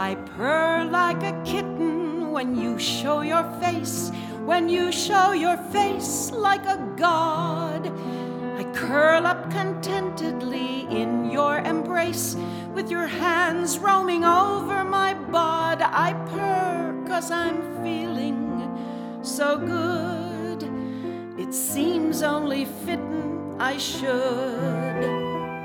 I purr like a kitten when you show your face, when you show your face like a god. I curl up contentedly in your embrace, with your hands roaming over my bod. I purr 'cause I'm feeling so good. It seems only fitting I should.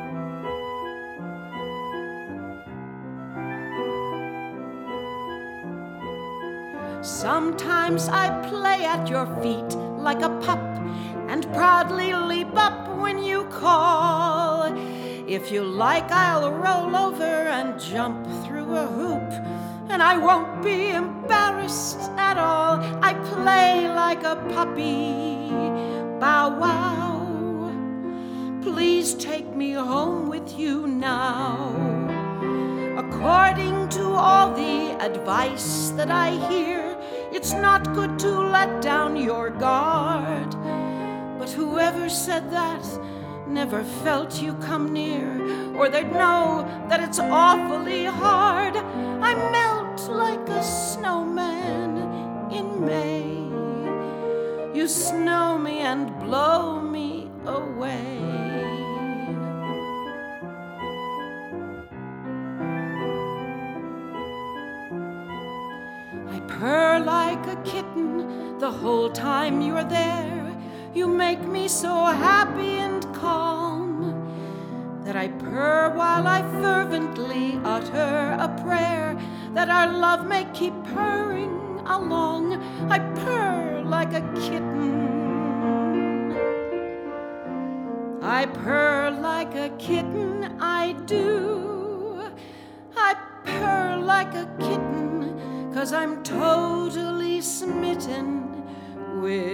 Sometimes I play at your feet like a pup and proudly leap up when you call. If you like, I'll roll over and jump through a hoop, and I won't be embarrassed at all. I play like a puppy. Bow wow. Please take me home with you now. According to all the advice that I hear, it's not good to let down your guard. But whoever said that never felt you come near, or they'd know that it's awfully hard. I melt like a snowman in May. You snow me and blow me away. I purr like a kitten the whole time you're there. You make me so happy and calm that I purr while I fervently utter a prayer that our love may keep purring along. I purr like a kitten. I purr like a kitten, I do. I purr like a kitten, 'cause I'm totally smitten with